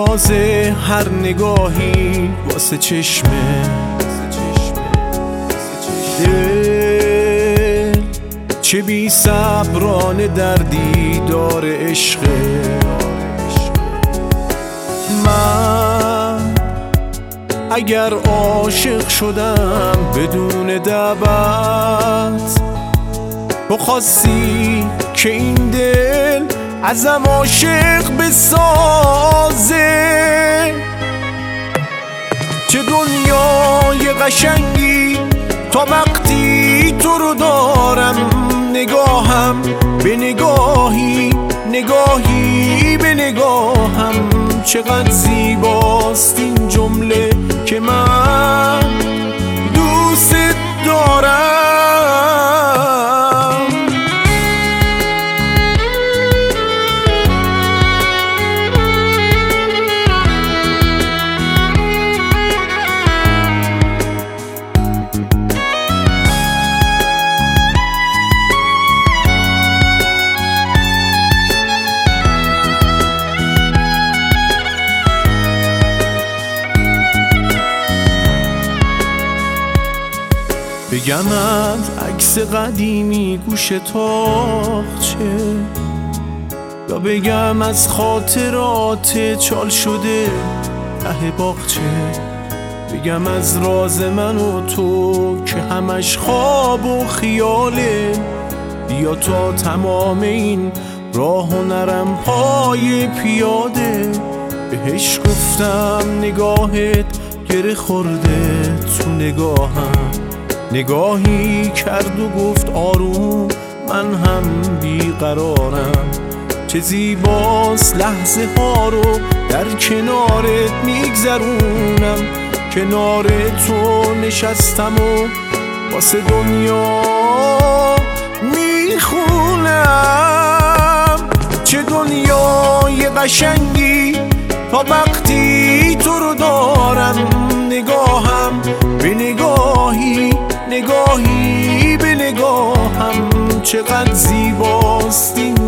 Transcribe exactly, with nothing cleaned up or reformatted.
نیازه هر نگاهی واسه چشمه دل چه بی صبرانه در دیدار عشقه. من اگر عاشق شدم بدون دعوت تو خواستی که این دل ازم عاشق بسازه. چه دنیای قشنگی تا وقتی تو رو دارم، نگاهم به نگاهی نگاهی به نگاهم. چقدر زیباست این جمله که من دوست دارم. بگمت عکس قدیمی گوش تاقچه، یا بگم از خاطرات چال شده ته باغچه. بگم از راز من و تو که همش خواب و خیاله، بیا تا تمام این راه و نرم پای پیاده. بهش گفتم نگاهت گره خورده تو نگاهم، نگاهی کرد و گفت آروم من هم بیقرارم. چه زیباست لحظه ها رو در کنارت میگذرونم، کنار تو نشستم و واسه دنیا میخونم. چه دنیای قشنگی تا وقتی تو رو دارم، نگاهم به نگاهی نگاهی به نگاهم. چقدر زیباست این